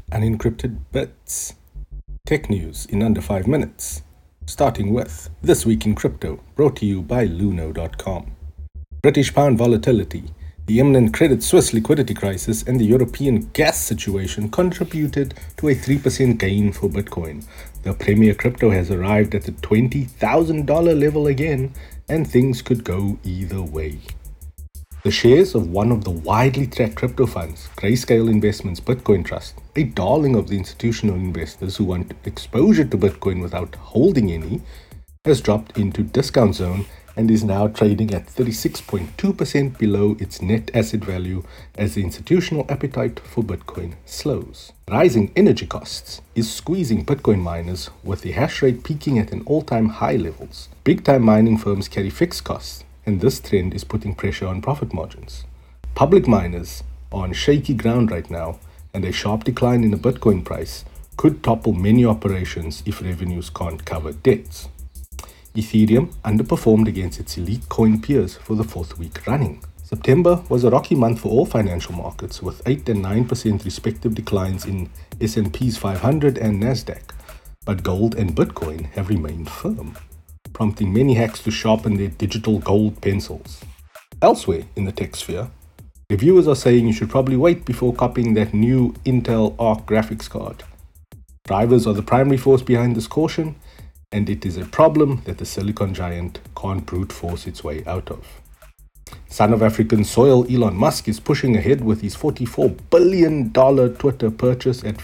Unencrypted Bits. Tech news in under 5 minutes. Starting with This Week in Crypto, brought to you by Luno.com. British pound volatility, the imminent Credit Suisse liquidity crisis, and the European gas situation contributed to a 3% gain for Bitcoin. The premier crypto has arrived at the $20,000 level again, and things could go either way. The shares of one of the widely tracked crypto funds, Grayscale Investments Bitcoin Trust, a darling of the institutional investors who want exposure to Bitcoin without holding any, has dropped into discount zone and is now trading at 36.2% below its net asset value as the institutional appetite for Bitcoin slows. Rising energy costs is squeezing Bitcoin miners with the hash rate peaking at an all-time high levels. Big-time mining firms carry fixed costs, and this trend is putting pressure on profit margins. Public miners are on shaky ground right now, and a sharp decline in the Bitcoin price could topple many operations if revenues can't cover debts. Ethereum underperformed against its elite coin peers for the fourth week running. September was a rocky month for all financial markets, with 8 and 9% respective declines in S&P's 500 and Nasdaq, but gold and Bitcoin have remained firm, prompting many hacks to sharpen their digital gold pencils. Elsewhere in the tech sphere, reviewers are saying you should probably wait before copying that new Intel Arc graphics card. Drivers are the primary force behind this caution, and it is a problem that the silicon giant can't brute force its way out of. Son of African soil Elon Musk is pushing ahead with his $44 billion Twitter purchase at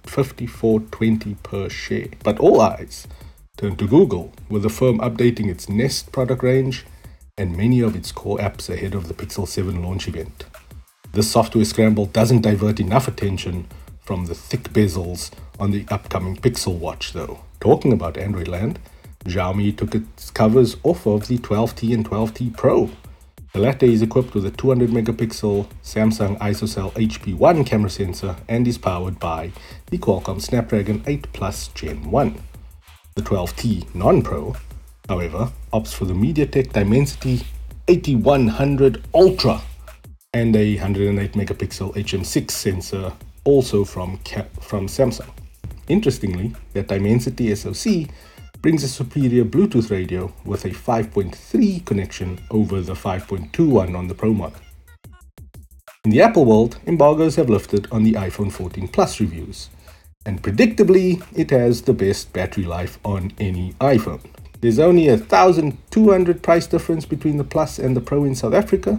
$54.20 per share. But all eyes turn to Google, with the firm updating its Nest product range and many of its core apps ahead of the Pixel 7 launch event. This software scramble doesn't divert enough attention from the thick bezels on the upcoming Pixel Watch though. Talking about Android land, Xiaomi took its covers off of the 12T and 12T Pro. The latter is equipped with a 200 megapixel Samsung ISOCELL HP1 camera sensor and is powered by the Qualcomm Snapdragon 8 Plus Gen 1. The 12T non-Pro, however, opts for the MediaTek Dimensity 8100 Ultra and a 108 megapixel HM6 sensor, also from Samsung. Interestingly, that Dimensity SoC brings a superior Bluetooth radio with a 5.3 connection over the 5.2 one on the Pro model. In the Apple world, embargoes have lifted on the iPhone 14 Plus reviews, and predictably, it has the best battery life on any iPhone. There's only a $1,200 price difference between the Plus and the Pro in South Africa,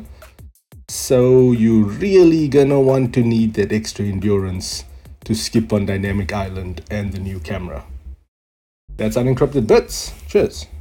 so you're really gonna want to need that extra endurance to skip on Dynamic Island and the new camera. That's Unencrypted Bits. Cheers.